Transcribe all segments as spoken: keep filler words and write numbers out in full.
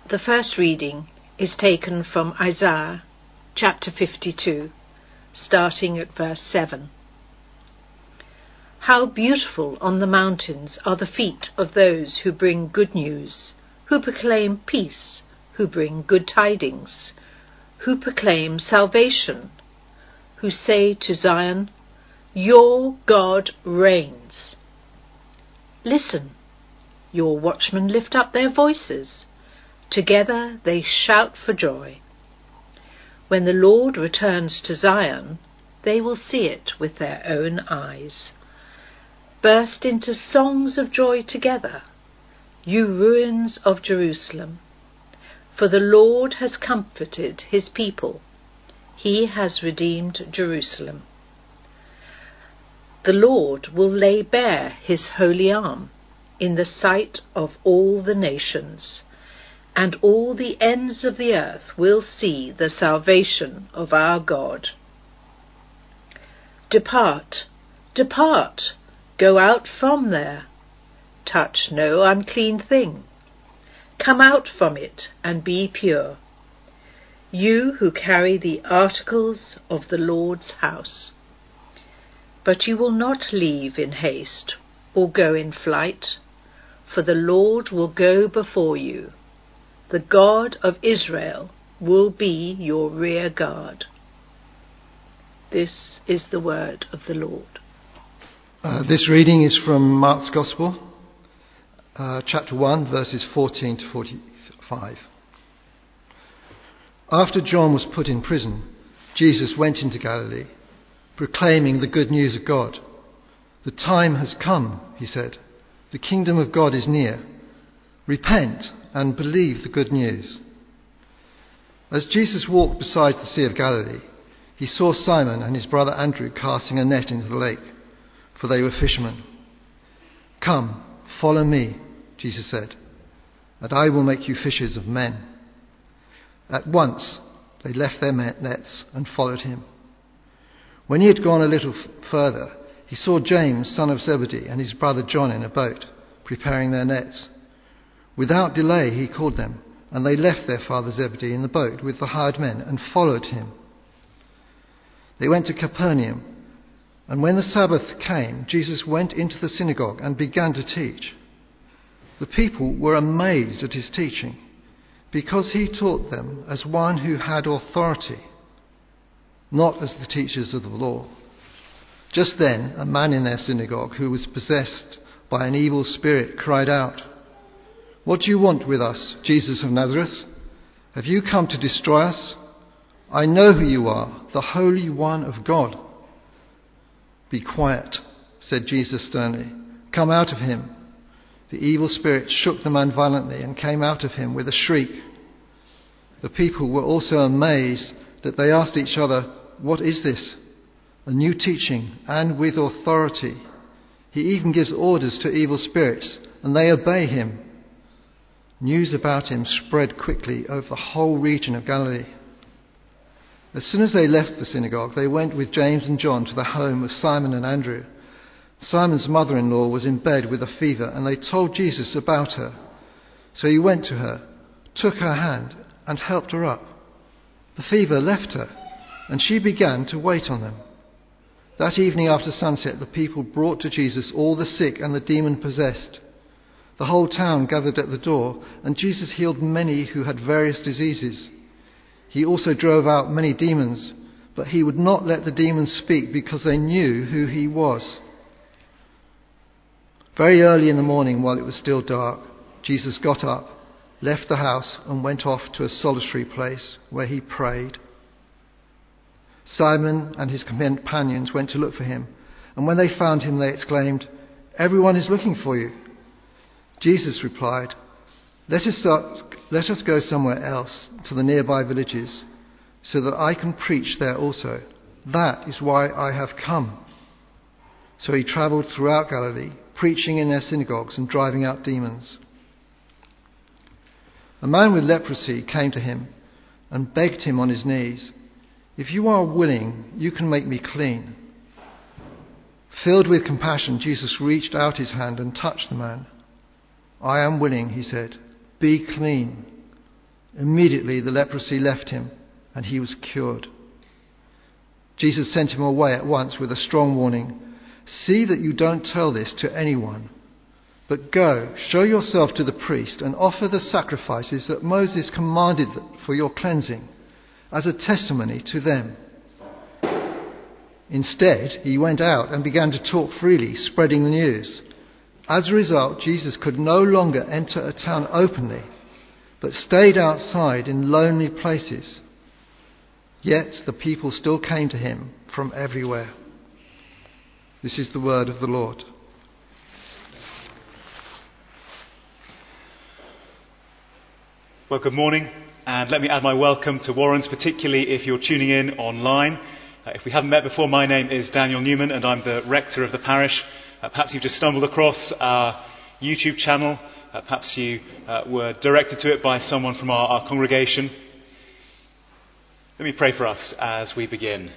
The first reading is taken from Isaiah chapter fifty-two, starting at verse seven. How beautiful on the mountains are the feet of those who bring good news, who proclaim peace, who bring good tidings, who proclaim salvation, who say to Zion, "Your God reigns." Listen, your watchmen lift up their voices. Together they shout for joy. When the Lord returns to Zion, they will see it with their own eyes. Burst into songs of joy together, you ruins of Jerusalem. For the Lord has comforted his people. He has redeemed Jerusalem. The Lord will lay bare his holy arm in the sight of all the nations, and all the ends of the earth will see the salvation of our God. Depart, depart, go out from there. Touch no unclean thing. Come out from it and be pure, you who carry the articles of the Lord's house. But you will not leave in haste or go in flight, for the Lord will go before you. The God of Israel will be your rear guard. This is the word of the Lord. Uh, this reading is from Mark's Gospel, uh, chapter one, verses fourteen to forty-five. After John was put in prison, Jesus went into Galilee, proclaiming the good news of God. The time has come, he said. The kingdom of God is near. Repent and believe the good news. As Jesus walked beside the Sea of Galilee, he saw Simon and his brother Andrew casting a net into the lake, for they were fishermen. "Come, follow me," Jesus said, "and I will make you fishers of men." At once they left their nets and followed him. When he had gone a little further, he saw James, son of Zebedee, and his brother John in a boat, preparing their nets. Without delay he called them, and they left their father Zebedee in the boat with the hired men and followed him. They went to Capernaum, and when the Sabbath came, Jesus went into the synagogue and began to teach. The people were amazed at his teaching, because he taught them as one who had authority, not as the teachers of the law. Just then, a man in their synagogue who was possessed by an evil spirit cried out, "What do you want with us, Jesus of Nazareth? Have you come to destroy us? I know who you are, the Holy One of God." "Be quiet," said Jesus sternly. "Come out of him." The evil spirit shook the man violently and came out of him with a shriek. The people were also amazed that they asked each other, "What is this? A new teaching, and with authority. He even gives orders to evil spirits, and they obey him." News about him spread quickly over the whole region of Galilee. As soon as they left the synagogue, they went with James and John to the home of Simon and Andrew. Simon's mother-in-law was in bed with a fever, and they told Jesus about her. So he went to her, took her hand, and helped her up. The fever left her, and she began to wait on them. That evening after sunset, the people brought to Jesus all the sick and the demon-possessed. The whole town gathered at the door, and Jesus healed many who had various diseases. He also drove out many demons, but he would not let the demons speak because they knew who he was. Very early in the morning, while it was still dark, Jesus got up, left the house, and went off to a solitary place where he prayed. Simon and his companions went to look for him, and when they found him, they exclaimed, "Everyone is looking for you." Jesus replied, let us, start, let us go somewhere else, to the nearby villages, so that I can preach there also. That is why I have come." So he travelled throughout Galilee, preaching in their synagogues and driving out demons. A man with leprosy came to him and begged him on his knees, "If you are willing, you can make me clean." Filled with compassion, Jesus reached out his hand and touched the man. "I am willing," he said. "Be clean." Immediately the leprosy left him and he was cured. Jesus sent him away at once with a strong warning. See that you don't tell this to anyone, but go, show yourself to the priest and offer the sacrifices that Moses commanded for your cleansing as a testimony to them. Instead, he went out and began to talk freely, spreading the news. As a result, Jesus could no longer enter a town openly, but stayed outside in lonely places. Yet the people still came to him from everywhere. This is the word of the Lord. Well, good morning, and let me add my welcome to Warren's, particularly if you're tuning in online. Uh, if we haven't met before, my name is Daniel Newman, and I'm the rector of the parish. Uh, perhaps you've just stumbled across our YouTube channel. Uh, perhaps you uh, were directed to it by someone from our, our congregation. Let me pray for us as we begin.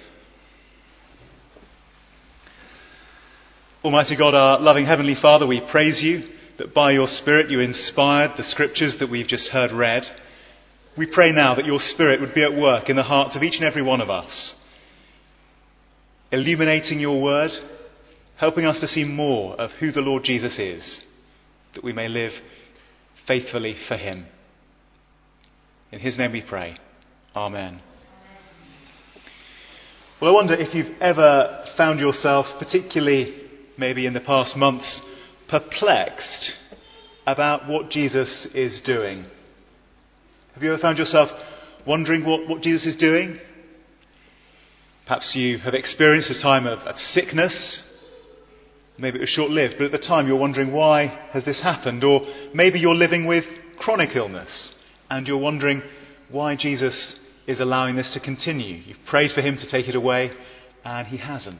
Almighty God, our loving Heavenly Father, we praise you that by your Spirit you inspired the scriptures that we've just heard read. We pray now that your Spirit would be at work in the hearts of each and every one of us, illuminating your word, helping us to see more of who the Lord Jesus is, that we may live faithfully for him. In his name we pray. Amen. Well, I wonder if you've ever found yourself, particularly maybe in the past months, perplexed about what Jesus is doing. Have you ever found yourself wondering what, what Jesus is doing? Perhaps you have experienced a time of, of sickness. Maybe it was short-lived, but at the time you're wondering, why has this happened? Or maybe you're living with chronic illness and you're wondering why Jesus is allowing this to continue. You've prayed for him to take it away and he hasn't.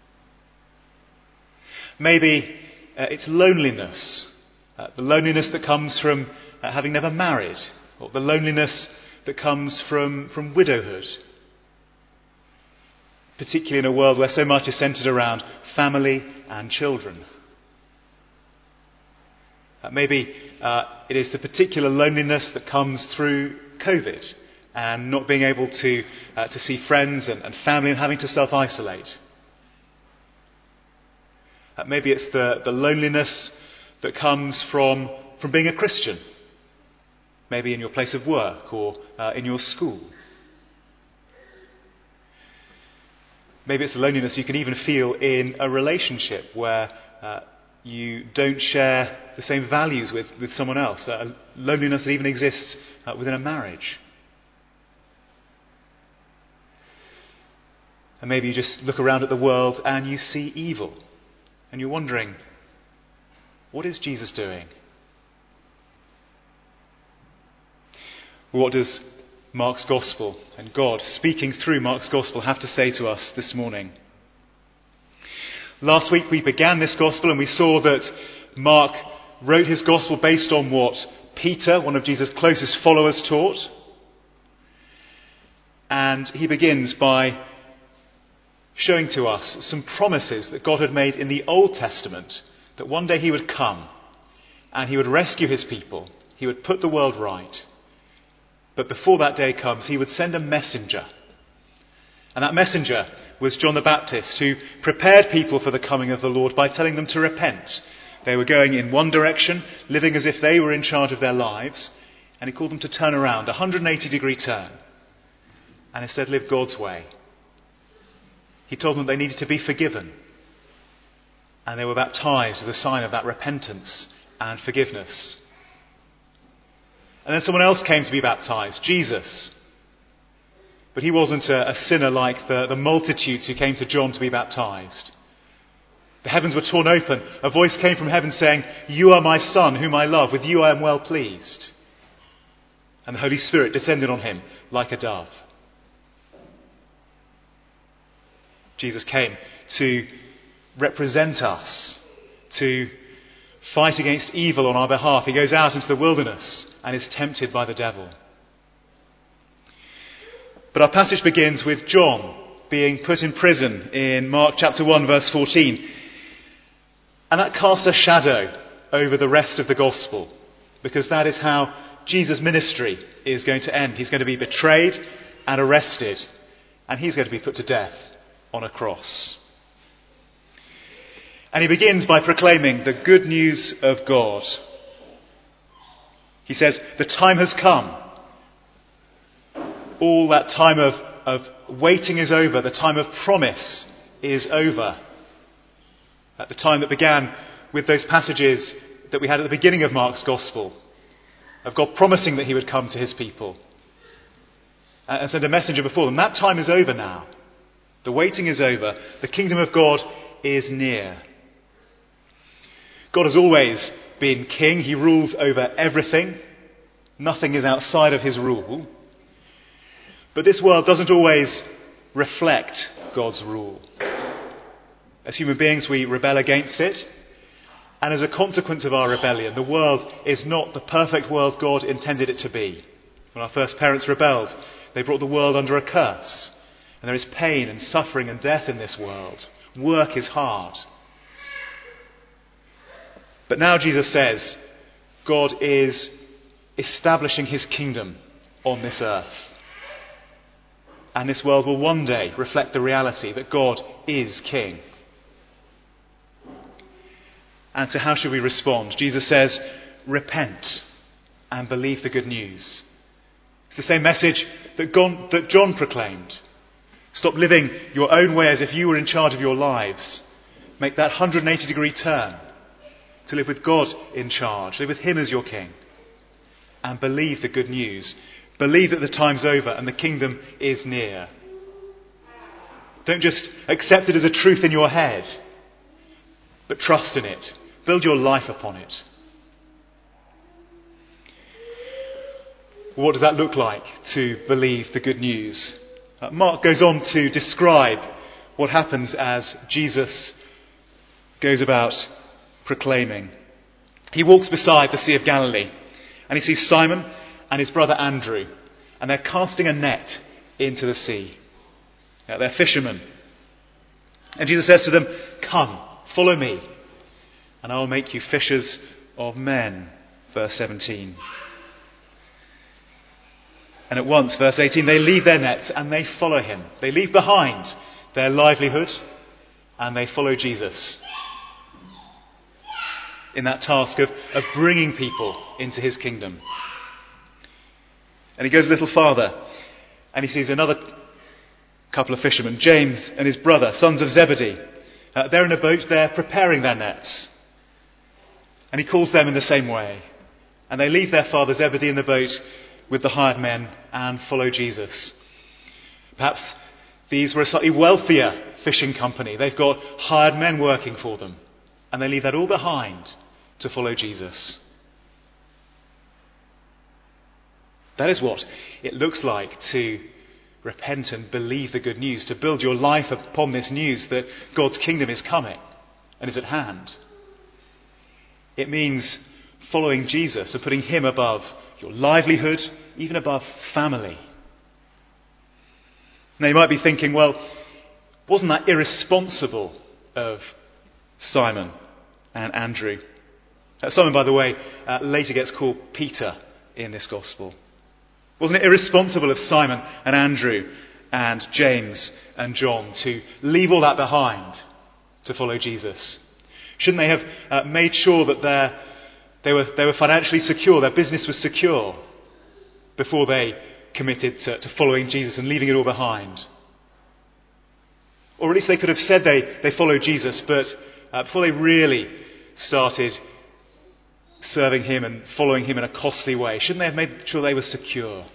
Maybe uh, it's loneliness, uh, the loneliness that comes from uh, having never married, or the loneliness that comes from, from widowhood, particularly in a world where so much is centred around family and children. Uh, maybe uh, it is the particular loneliness that comes through COVID and not being able to uh, to see friends and, and family and having to self-isolate. Uh, maybe it's the, the loneliness that comes from, from being a Christian, maybe in your place of work or uh, in your school. Maybe it's the loneliness you can even feel in a relationship where uh, you don't share the same values with, with someone else. A loneliness that even exists uh, within a marriage. And maybe you just look around at the world and you see evil. And you're wondering, what is Jesus doing? Well, what does Mark's Gospel and God speaking through Mark's Gospel have to say to us this morning? Last week we began this Gospel and we saw that Mark wrote his Gospel based on what Peter, one of Jesus' closest followers, taught. And he begins by showing to us some promises that God had made in the Old Testament, that one day he would come and he would rescue his people, he would put the world right. But before that day comes, he would send a messenger. And that messenger was John the Baptist, who prepared people for the coming of the Lord by telling them to repent. They were going in one direction, living as if they were in charge of their lives, and he called them to turn around, a one hundred eighty degree turn, and instead live God's way. He told them they needed to be forgiven, and they were baptized as a sign of that repentance and forgiveness. And then someone else came to be baptized, Jesus. But he wasn't a, a sinner like the, the multitudes who came to John to be baptized. The heavens were torn open. A voice came from heaven saying, "You are my Son, whom I love. With you I am well pleased." And the Holy Spirit descended on him like a dove. Jesus came to represent us, to fight against evil on our behalf. He goes out into the wilderness and is tempted by the devil. But our passage begins with John being put in prison in Mark chapter one verse fourteen. And that casts a shadow over the rest of the gospel, because that is how Jesus' ministry is going to end. He's going to be betrayed and arrested, and he's going to be put to death on a cross. And he begins by proclaiming the good news of God. He says, the time has come. All that time of, of waiting is over. The time of promise is over. At the time that began with those passages that we had at the beginning of Mark's Gospel, of God promising that he would come to his people and send a messenger before them. That time is over now. The waiting is over. The kingdom of God is near. God has always been king. He rules over everything. Nothing is outside of his rule. But this world doesn't always reflect God's rule. As human beings, we rebel against it. And as a consequence of our rebellion, the world is not the perfect world God intended it to be. When our first parents rebelled, they brought the world under a curse. And there is pain and suffering and death in this world. Work is hard. But now Jesus says, God is establishing his kingdom on this earth. And this world will one day reflect the reality that God is king. And so how should we respond? Jesus says, repent and believe the good news. It's the same message that John, that John proclaimed. Stop living your own way as if you were in charge of your lives. Make that one hundred eighty degree turn to live with God in charge. Live with him as your king. And believe the good news. Believe that the time's over and the kingdom is near. Don't just accept it as a truth in your head, but trust in it. Build your life upon it. What does that look like to believe the good news? Uh, Mark goes on to describe what happens as Jesus goes about proclaiming. He walks beside the Sea of Galilee and he sees Simon and his brother Andrew, and they're casting a net into the sea. Uh, they're fishermen. And Jesus says to them, come, follow me, and I will make you fishers of men. Verse seventeen. And at once, verse eighteen, they leave their nets and they follow him. They leave behind their livelihood and they follow Jesus in that task of, of bringing people into his kingdom. And he goes a little farther and he sees another couple of fishermen, James and his brother, sons of Zebedee. Uh, they're in a boat, they're preparing their nets. And he calls them in the same way. And they leave their father Zebedee in the boat with the hired men and follow Jesus. Perhaps these were a slightly wealthier fishing company. They've got hired men working for them. And they leave that all behind to follow Jesus. That is what it looks like to repent and believe the good news, to build your life upon this news that God's kingdom is coming and is at hand. It means following Jesus and putting him above your livelihood, even above family. Now you might be thinking, well, wasn't that irresponsible of Simon and Andrew? Uh, Simon, by the way, uh, later gets called Peter in this gospel. Wasn't it irresponsible of Simon and Andrew and James and John to leave all that behind to follow Jesus? Shouldn't they have uh, made sure that they're They were, they were financially secure, their business was secure before they committed to, to following Jesus and leaving it all behind? Or at least they could have said they, they followed Jesus, but uh, before they really started serving him and following him in a costly way, shouldn't they have made sure they were secure?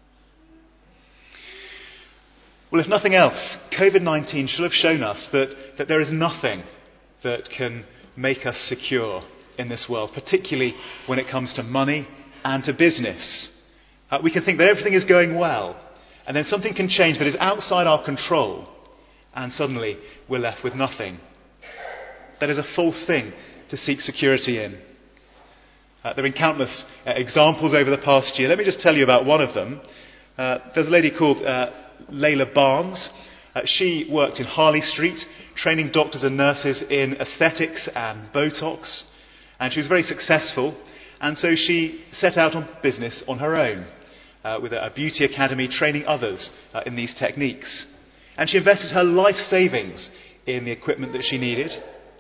Well, if nothing else, covid nineteen should have shown us that, that there is nothing that can make us secure in this world, particularly when it comes to money and to business. Uh, we can think that everything is going well, and then something can change that is outside our control, and suddenly we're left with nothing. That is a false thing to seek security in. Uh, there have been countless uh, examples over the past year. Let me just tell you about one of them. Uh, there's a lady called uh, Layla Barnes. Uh, she worked in Harley Street, training doctors and nurses in aesthetics and Botox. And she was very successful. And so she set out on business on her own, uh, with a beauty academy, training others uh, in these techniques. And she invested her life savings in the equipment that she needed.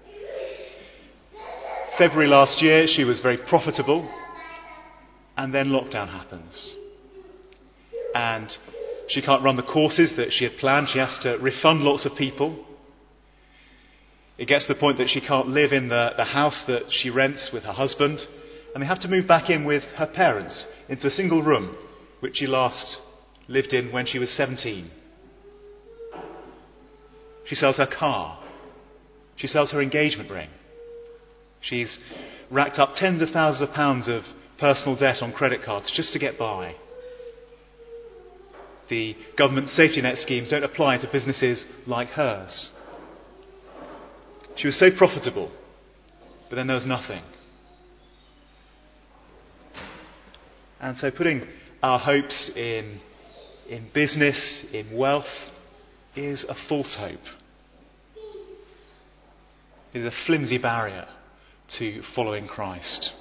February last year, she was very profitable, and then lockdown happens. And she can't run the courses that she had planned. She has to refund lots of people. It gets to the point that she can't live in the, the house that she rents with her husband, and they have to move back in with her parents into a single room, which she last lived in when she was seventeen. She sells her car. She sells her engagement ring. She's racked up tens of thousands of pounds of personal debt on credit cards just to get by. The government safety net schemes don't apply to businesses like hers. She was so profitable, but then there was nothing. And so putting our hopes in, in business, in wealth, is a false hope. It is a flimsy barrier to following Christ.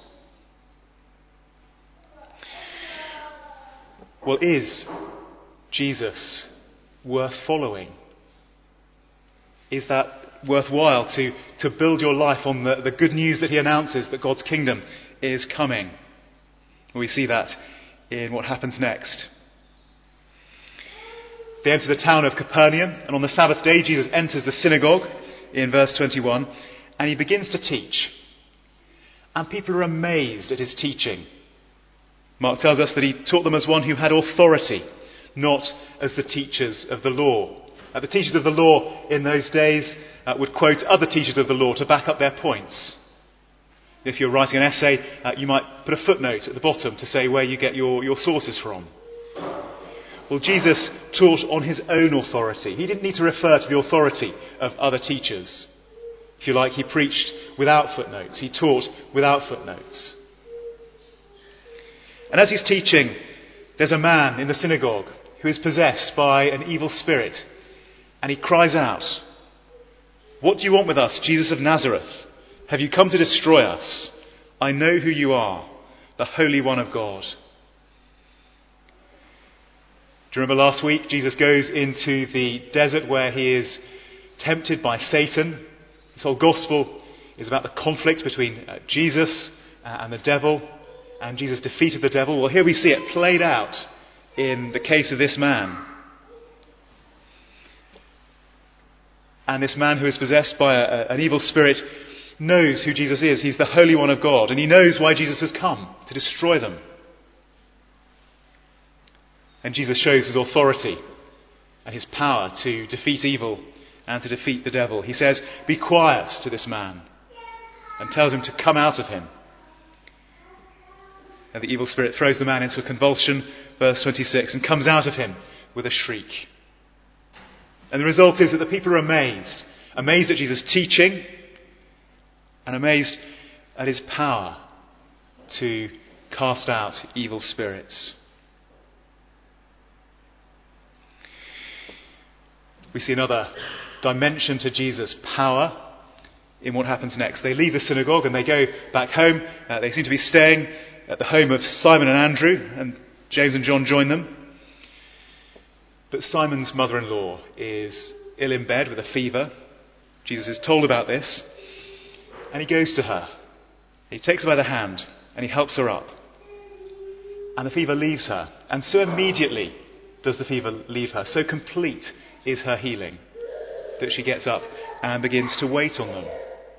Well, is Jesus worth following? Is that worthwhile to, to build your life on the, the good news that he announces that God's kingdom is coming? We see that in what happens next. They enter the town of Capernaum, and on the Sabbath day Jesus enters the synagogue in verse twenty-one, and he begins to teach. And people are amazed at his teaching. Mark tells us that he taught them as one who had authority, not as the teachers of the law. Uh, the teachers of the law in those days uh, would quote other teachers of the law to back up their points. If you're writing an essay, uh, you might put a footnote at the bottom to say where you get your, your sources from. Well, Jesus taught on his own authority. He didn't need to refer to the authority of other teachers. If you like, he preached without footnotes. He taught without footnotes. And as he's teaching, there's a man in the synagogue who is possessed by an evil spirit. And he cries out, "What do you want with us, Jesus of Nazareth? Have you come to destroy us? I know who you are, the Holy One of God." Do you remember last week, Jesus goes into the desert where he is tempted by Satan. This whole gospel is about the conflict between uh, Jesus uh, and the devil, and Jesus defeated the devil. Well, here we see it played out in the case of this man. And this man who is possessed by a, a, an evil spirit knows who Jesus is. He's the Holy One of God, and he knows why Jesus has come, to destroy them. And Jesus shows his authority and his power to defeat evil and to defeat the devil. He says, "Be quiet," to this man, and tells him to come out of him. And the evil spirit throws the man into a convulsion, verse twenty-six, and comes out of him with a shriek. And the result is that the people are amazed. Amazed at Jesus' teaching, and amazed at his power to cast out evil spirits. We see another dimension to Jesus' power in what happens next. They leave the synagogue and they go back home. Uh, they seem to be staying at the home of Simon and Andrew, and James and John join them. But Simon's mother-in-law is ill in bed with a fever. Jesus is told about this, and he goes to her. He takes her by the hand and he helps her up. And the fever leaves her. And so immediately does the fever leave her. So complete is her healing that she gets up and begins to wait on them.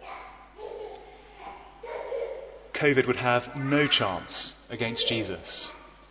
COVID would have no chance against Jesus.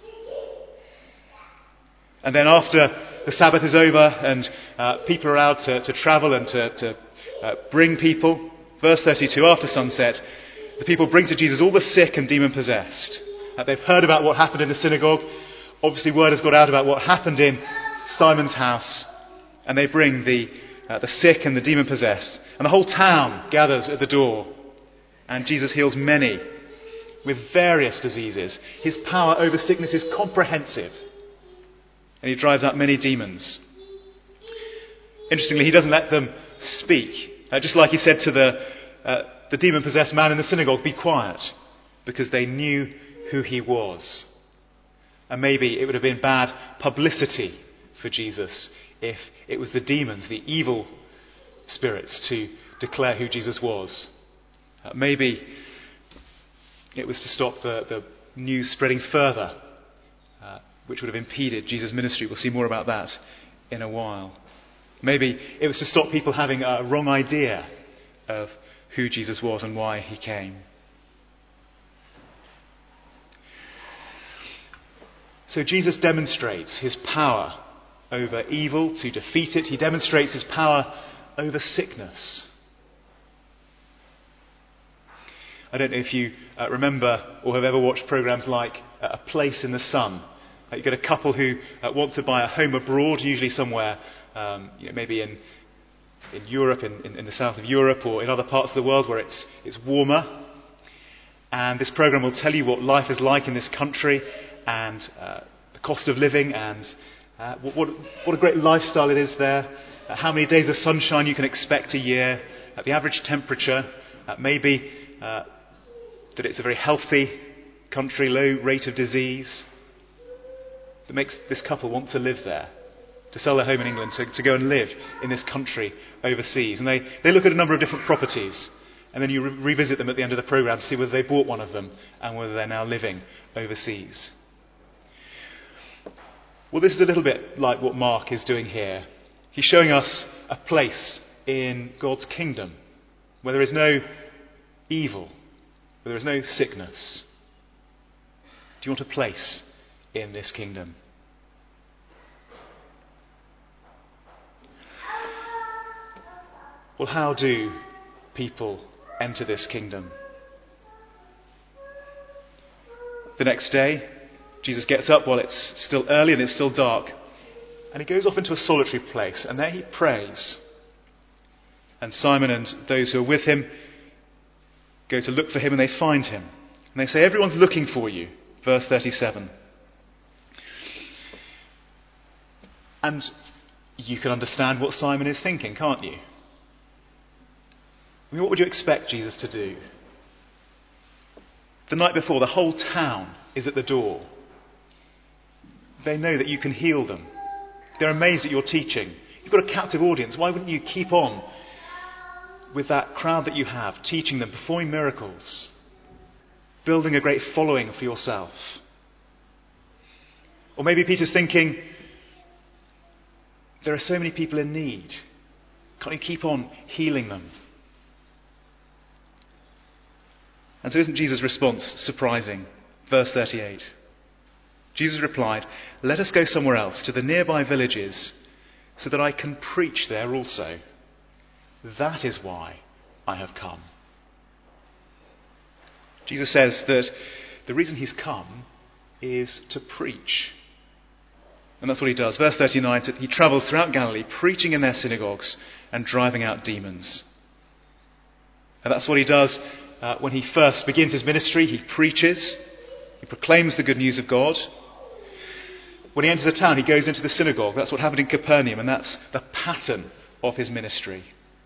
And then after the Sabbath is over and uh, people are out to, to travel and to, to uh, bring people, verse thirty-two, after sunset, the people bring to Jesus all the sick and demon-possessed. Uh, they've heard about what happened in the synagogue. Obviously word has got out about what happened in Simon's house. And they bring the, uh, the sick and the demon-possessed. And the whole town gathers at the door. And Jesus heals many with various diseases. His power over sickness is comprehensive. And he drives out many demons. Interestingly, he doesn't let them speak. Uh, just like he said to the, uh, the demon-possessed man in the synagogue, "Be quiet." because they knew who he was. And maybe it would have been bad publicity for Jesus if it was the demons, the evil spirits, to declare who Jesus was. Uh, maybe it was to stop the, the news spreading further, uh, which would have impeded Jesus' ministry. We'll see more about that in a while. Maybe it was to stop people having a wrong idea of who Jesus was and why he came. So Jesus demonstrates his power over evil to defeat it. He demonstrates his power over sickness. I don't know if you uh, remember or have ever watched programs like uh, A Place in the Sun. Uh, you get a couple who uh, want to buy a home abroad, usually somewhere, um, you know, maybe in in Europe, in, in, in the south of Europe, or in other parts of the world where it's it's warmer. And this program will tell you what life is like in this country, and uh, the cost of living, and uh, what, what, what a great lifestyle it is there, uh, how many days of sunshine you can expect a year, uh, the average temperature, uh, maybe uh, that it's a very healthy country, low rate of disease, that makes this couple want to live there, to sell their home in England, to, to go and live in this country overseas. And they, they look at a number of different properties, and then you re- revisit them at the end of the programme to see whether they bought one of them and whether they're now living overseas. Well, this is a little bit like what Mark is doing here. He's showing us a place in God's kingdom where there is no evil, where there is no sickness. Do you want a place in this kingdom? Well, how do people enter this kingdom? The next day, Jesus gets up while it's still early and it's still dark, and he goes off into a solitary place, and there he prays. And Simon and those who are with him go to look for him, and they find him. And they say, "Everyone's looking for you." Verse thirty-seven. And you can understand what Simon is thinking, can't you? I mean, what would you expect Jesus to do? The night before, the whole town is at the door. They know that you can heal them. They're amazed at your teaching. You've got a captive audience. Why wouldn't you keep on with that crowd that you have, teaching them, performing miracles, building a great following for yourself? Or maybe Peter's thinking, there are so many people in need. Can't you keep on healing them? And so isn't Jesus' response surprising? Verse thirty-eight. Jesus replied, "Let us go somewhere else, to the nearby villages, so that I can preach there also. That is why I have come." Jesus says that the reason he's come is to preach. And that's what he does. Verse thirty-nine, he travels throughout Galilee, preaching in their synagogues and driving out demons. And that's what he does uh, when he first begins his ministry. He preaches, he proclaims the good news of God. When he enters a town, he goes into the synagogue. That's what happened in Capernaum, and that's the pattern of his ministry.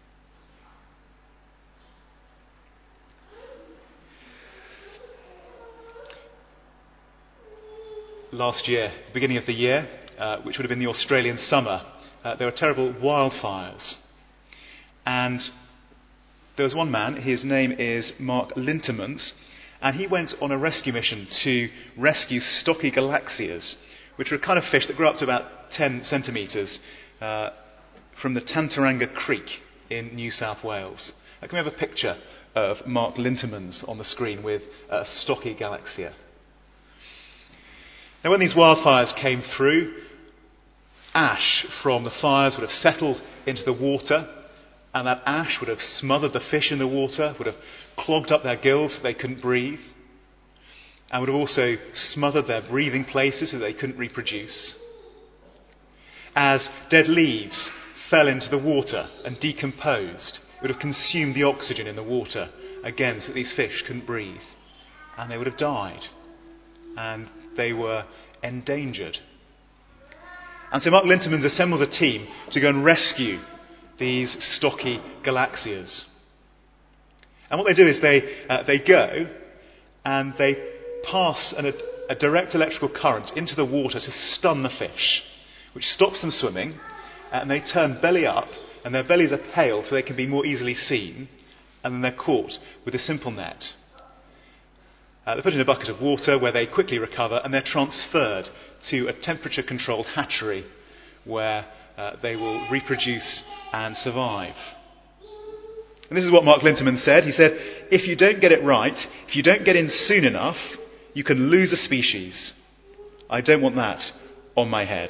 Last year, the beginning of the year, uh, which would have been the Australian summer, uh, there were terrible wildfires. And there was one man, his name is Mark Lintemans, and he went on a rescue mission to rescue stocky galaxias, which are a kind of fish that grow up to about ten centimetres uh, from the Tantaranga Creek in New South Wales. Uh, can we have a picture of Mark Lintemans on the screen with a stocky galaxia? Now, when these wildfires came through, ash from the fires would have settled into the water, and that ash would have smothered the fish in the water, would have clogged up their gills so they couldn't breathe, and would have also smothered their breathing places so they couldn't reproduce. As dead leaves fell into the water and decomposed, it would have consumed the oxygen in the water again so that these fish couldn't breathe, and they would have died, and they were endangered. And so Mark Lintemans assembles a team to go and rescue these stocky galaxias. And what they do is they uh, they go and they pass an, a direct electrical current into the water to stun the fish, which stops them swimming, and they turn belly up, and their bellies are pale so they can be more easily seen, and then they're caught with a simple net. Uh, they're put in a bucket of water where they quickly recover, and they're transferred to a temperature-controlled hatchery where uh, they will reproduce and survive. And this is what Mark Linterman said. He said, if you don't get it right, if you don't get in soon enough, you can lose a species. I don't want that on my head.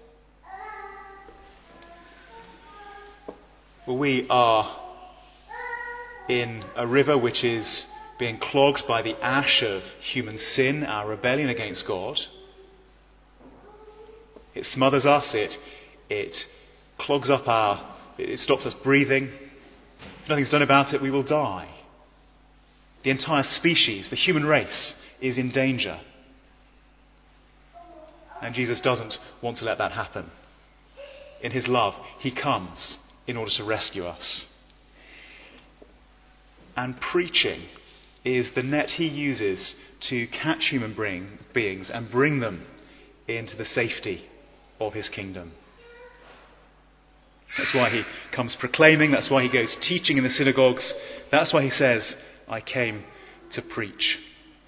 Well, we are in a river which is being clogged by the ash of human sin, our rebellion against God. It smothers us, it, it clogs up our, it stops us breathing. If nothing's done about it, we will die. The entire species, the human race, is in danger. And Jesus doesn't want to let that happen. In his love, he comes in order to rescue us. And preaching is the net he uses to catch human bring, beings and bring them into the safety of his kingdom. That's why he comes proclaiming, that's why he goes teaching in the synagogues, that's why he says, I came to preach.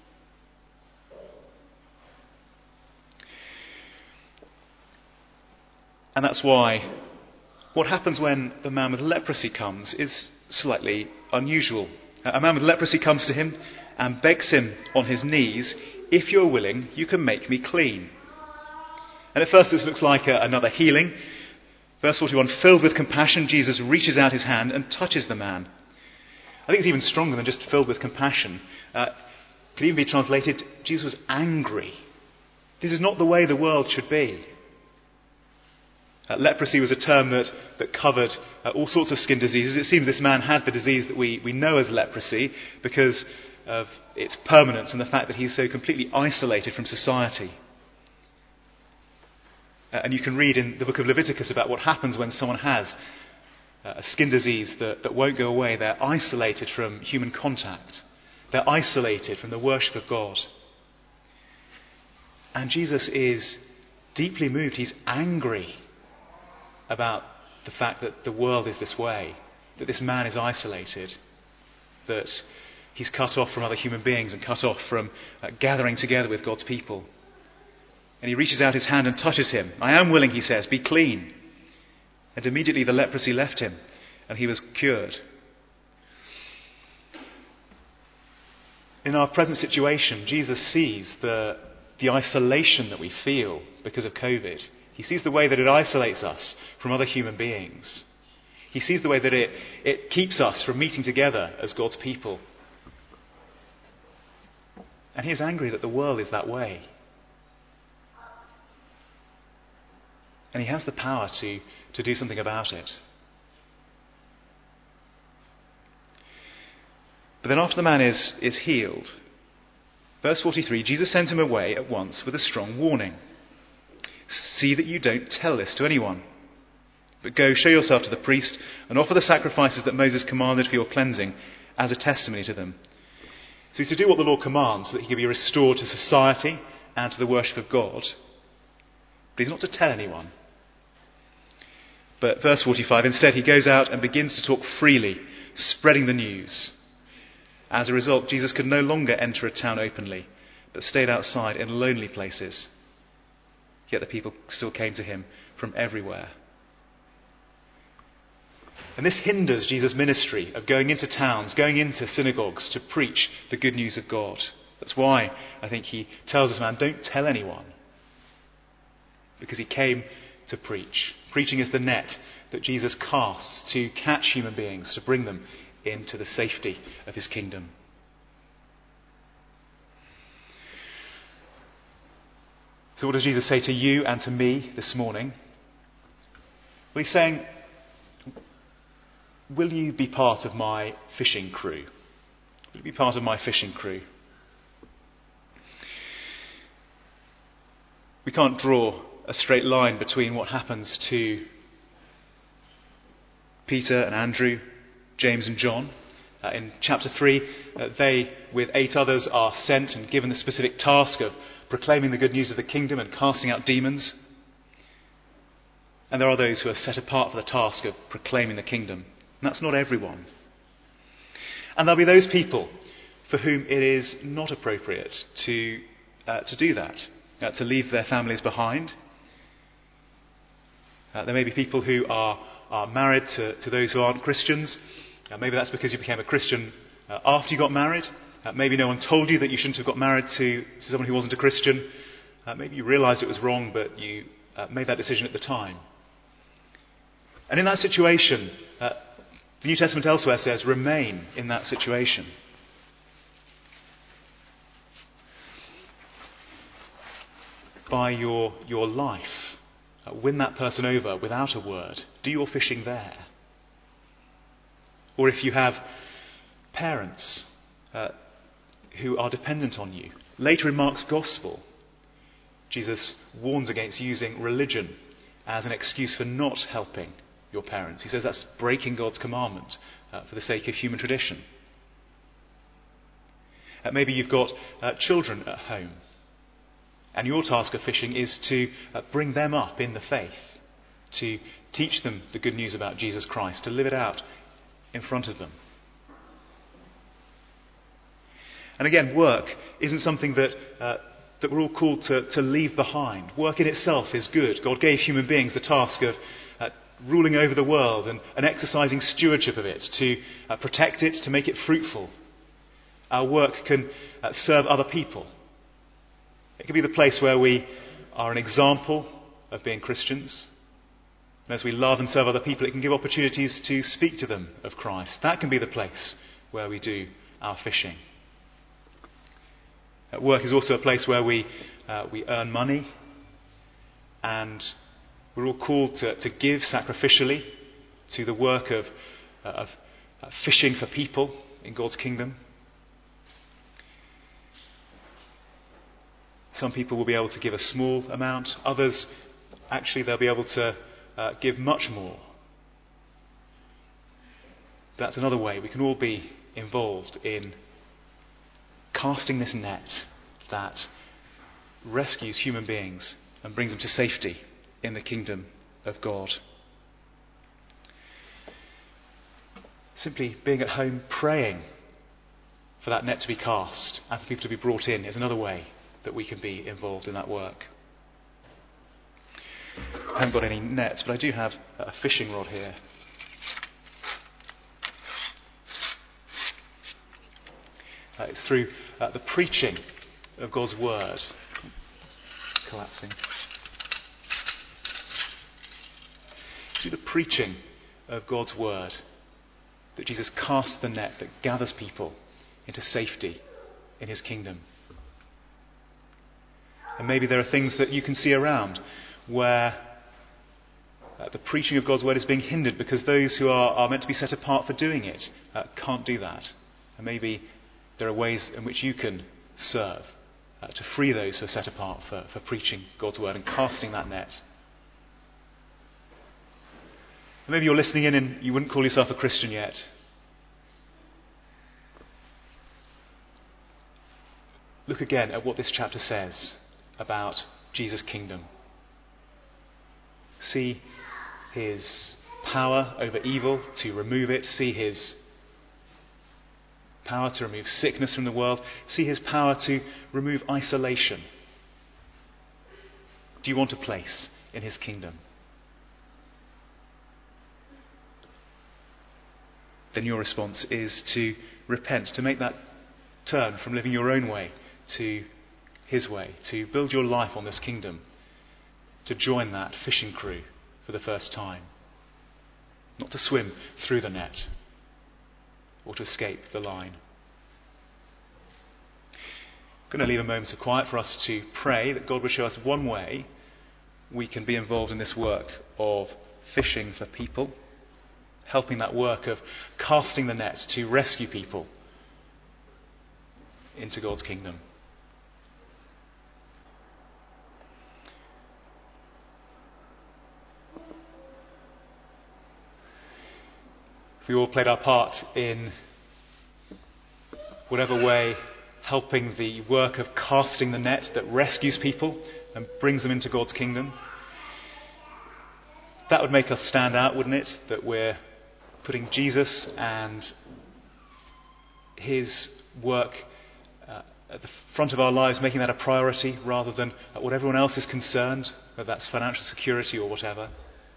And that's why what happens when the man with leprosy comes is slightly unusual. A man with leprosy comes to him and begs him on his knees, if you're willing, you can make me clean. And at first this looks like a, another healing. Verse forty-one, filled with compassion, Jesus reaches out his hand and touches the man. I think it's even stronger than just filled with compassion. Uh, could even be translated, Jesus was angry. This is not the way the world should be. Uh, leprosy was a term that, that covered uh, all sorts of skin diseases. It seems this man had the disease that we, we know as leprosy because of its permanence and the fact that he's so completely isolated from society. Uh, and you can read in the book of Leviticus about what happens when someone has uh, a skin disease that, that won't go away. They're isolated from human contact. They're isolated from the worship of God. And Jesus is deeply moved. He's angry about the fact that the world is this way, that this man is isolated, that he's cut off from other human beings and cut off from uh, gathering together with God's people. And he reaches out his hand and touches him. I am willing, he says, be clean. And immediately the leprosy left him and he was cured. In our present situation, Jesus sees the, the isolation that we feel because of COVID. He sees the way that it isolates us from other human beings. He sees the way that it, it keeps us from meeting together as God's people. And he is angry that the world is that way. And he has the power to, to do something about it. But then after the man is, is healed, verse forty-three, Jesus sent him away at once with a strong warning. See that you don't tell this to anyone. But go, show yourself to the priest, and offer the sacrifices that Moses commanded for your cleansing as a testimony to them. So he's to do what the law commands, so that he can be restored to society and to the worship of God. But he's not to tell anyone. But verse forty-five, instead he goes out and begins to talk freely, spreading the news. As a result, Jesus could no longer enter a town openly, but stayed outside in lonely places. Yet the people still came to him from everywhere. And this hinders Jesus' ministry of going into towns, going into synagogues to preach the good news of God. That's why I think he tells this man, don't tell anyone. Because he came to preach. Preaching is the net that Jesus casts to catch human beings, to bring them into the safety of his kingdom. So what does Jesus say to you and to me this morning? Well, he's saying, will you be part of my fishing crew? Will you be part of my fishing crew? We can't draw a straight line between what happens to Peter and Andrew, James and John, Uh, in chapter three, uh, they, with eight others, are sent and given the specific task of proclaiming the good news of the kingdom and casting out demons. And there are those who are set apart for the task of proclaiming the kingdom. And that's not everyone. And there'll be those people for whom it is not appropriate to uh, to do that, uh, to leave their families behind. Uh, there may be people who are, are married to, to those who aren't Christians. Uh, maybe that's because you became a Christian uh, after you got married. Uh, maybe no one told you that you shouldn't have got married to, to someone who wasn't a Christian. Uh, maybe you realised it was wrong, but you uh, made that decision at the time. And in that situation, uh, the New Testament elsewhere says, remain in that situation. By your, your life, uh, win that person over without a word. Do your fishing there. Or if you have parents uh, who are dependent on you. Later in Mark's Gospel, Jesus warns against using religion as an excuse for not helping your parents. He says that's breaking God's commandment uh, for the sake of human tradition. Uh, maybe you've got uh, children at home, and your task of fishing is to uh, bring them up in the faith, to teach them the good news about Jesus Christ, to live it out in front of them. And again, work isn't something that uh, that we're all called to, to leave behind. Work in itself is good. God gave human beings the task of uh, ruling over the world and, and exercising stewardship of it, to uh, protect it, to make it fruitful. Our work can uh, serve other people. It can be the place where we are an example of being Christians. And as we love and serve other people, it can give opportunities to speak to them of Christ. That can be the place where we do our fishing. Uh, work is also a place where we uh, we earn money, and we're all called to, to give sacrificially to the work of, uh, of uh, fishing for people in God's kingdom. Some people will be able to give a small amount. Others, actually, they'll be able to uh, give much more. That's another way we can all be involved in casting this net that rescues human beings and brings them to safety in the kingdom of God. Simply being at home praying for that net to be cast and for people to be brought in is another way that we can be involved in that work. I haven't got any nets, but I do have a fishing rod here. Uh, it's through uh, the preaching of God's word. It's collapsing. Through the preaching of God's word that Jesus casts the net that gathers people into safety in his kingdom. And maybe there are things that you can see around where uh, the preaching of God's word is being hindered because those who are, are meant to be set apart for doing it uh, can't do that. And maybe there are ways in which you can serve uh, to free those who are set apart for, for preaching God's word and casting that net. And maybe you're listening in and you wouldn't call yourself a Christian yet. Look again at what this chapter says about Jesus' kingdom. See his power over evil to remove it. See his power to remove sickness from the world. See his power to remove isolation. Do you want a place in his kingdom? Then your response is to repent, to make that turn from living your own way to his way, to build your life on this kingdom, to join that fishing crew for the first time. Not to swim through the net or to escape the line. I'm going to leave a moment of quiet for us to pray that God will show us one way we can be involved in this work of fishing for people, helping that work of casting the net to rescue people into God's kingdom. If we all played our part in whatever way helping the work of casting the net that rescues people and brings them into God's kingdom. That would make us stand out, wouldn't it? That we're putting Jesus and his work uh, at the front of our lives, making that a priority rather than at what everyone else is concerned, whether that's financial security or whatever.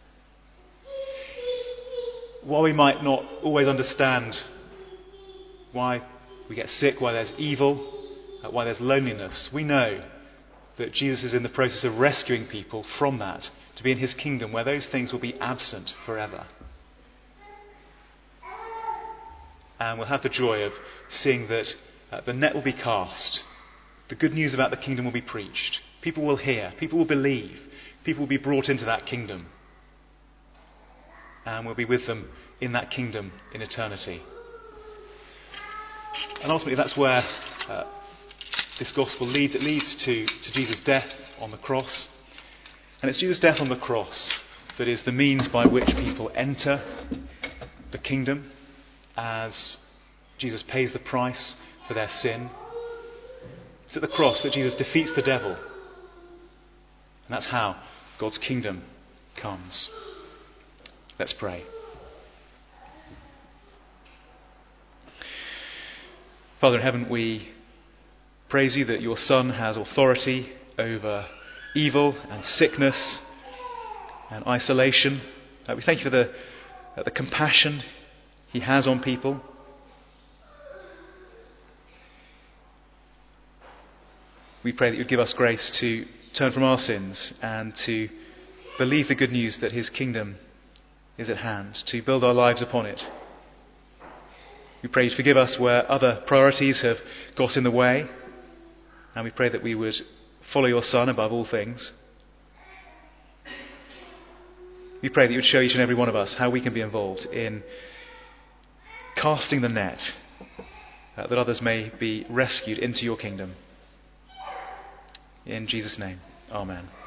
While we might not always understand why we get sick, why there's evil, uh, why there's loneliness, we know that Jesus is in the process of rescuing people from that to be in his kingdom where those things will be absent forever. And we'll have the joy of seeing that uh, the net will be cast, the good news about the kingdom will be preached, people will hear, people will believe, people will be brought into that kingdom, and we'll be with them in that kingdom in eternity. And ultimately that's where uh, this gospel leads. It leads to, to Jesus' death on the cross. And it's Jesus' death on the cross that is the means by which people enter the kingdom, as Jesus pays the price for their sin. It's at the cross that Jesus defeats the devil. And that's how God's kingdom comes. Let's pray. Father in heaven, we praise you that your Son has authority over evil and sickness and isolation. Uh, we thank you for the, uh, the compassion he has on people. We pray that you'd give us grace to turn from our sins and to believe the good news that his kingdom is at hand, to build our lives upon it. We pray you'd forgive us where other priorities have got in the way, and we pray that we would follow your Son above all things. We pray that you would show each and every one of us how we can be involved in casting the net, uh, that others may be rescued into your kingdom. In Jesus' name, amen.